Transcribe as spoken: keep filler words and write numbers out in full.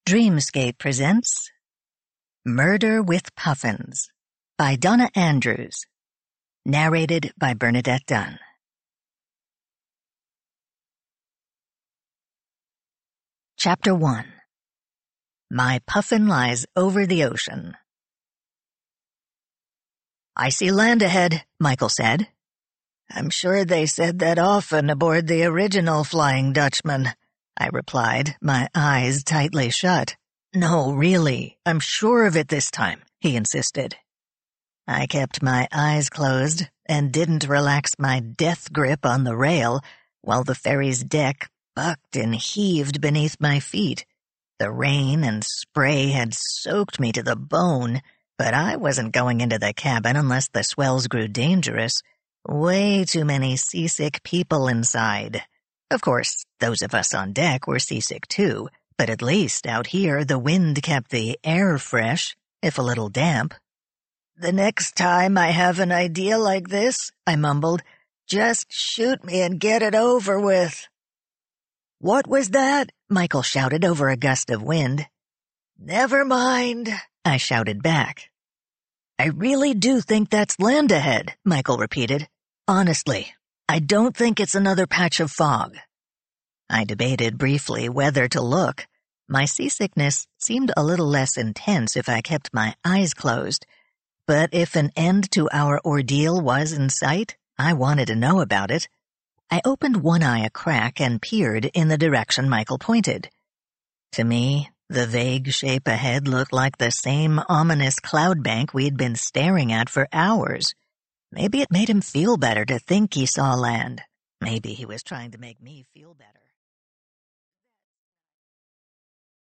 Dreamscape presents Murder with Puffins by Donna Andrews, narrated by Bernadette Dunn. Chapter one. My Puffin Lies Over the Ocean. "I see land ahead," Michael said. "I'm sure they said that often aboard the original Flying Dutchman," I replied, my eyes tightly shut. "No, really, I'm sure of it this time," he insisted. I kept my eyes closed and didn't relax my death grip on the rail while the ferry's deck bucked and heaved beneath my feet. The rain and spray had soaked me to the bone, but I wasn't going into the cabin unless the swells grew dangerous. Way too many seasick people inside. Of course, those of us on deck were seasick too, but at least out here the wind kept the air fresh, if a little damp. "The next time I have an idea like this," I mumbled, "just shoot me and get it over with." "What was that?" Michael shouted over a gust of wind. "Never mind," I shouted back. "I really do think that's land ahead," Michael repeated. "Honestly, I don't think it's another patch of fog." I debated briefly whether to look. My seasickness seemed a little less intense if I kept my eyes closed, but if an end to our ordeal was in sight, I wanted to know about it. I opened one eye a crack and peered in the direction Michael pointed. To me, the vague shape ahead looked like the same ominous cloud bank we'd been staring at for hours. Maybe it made him feel better to think he saw land. Maybe he was trying to make me feel better.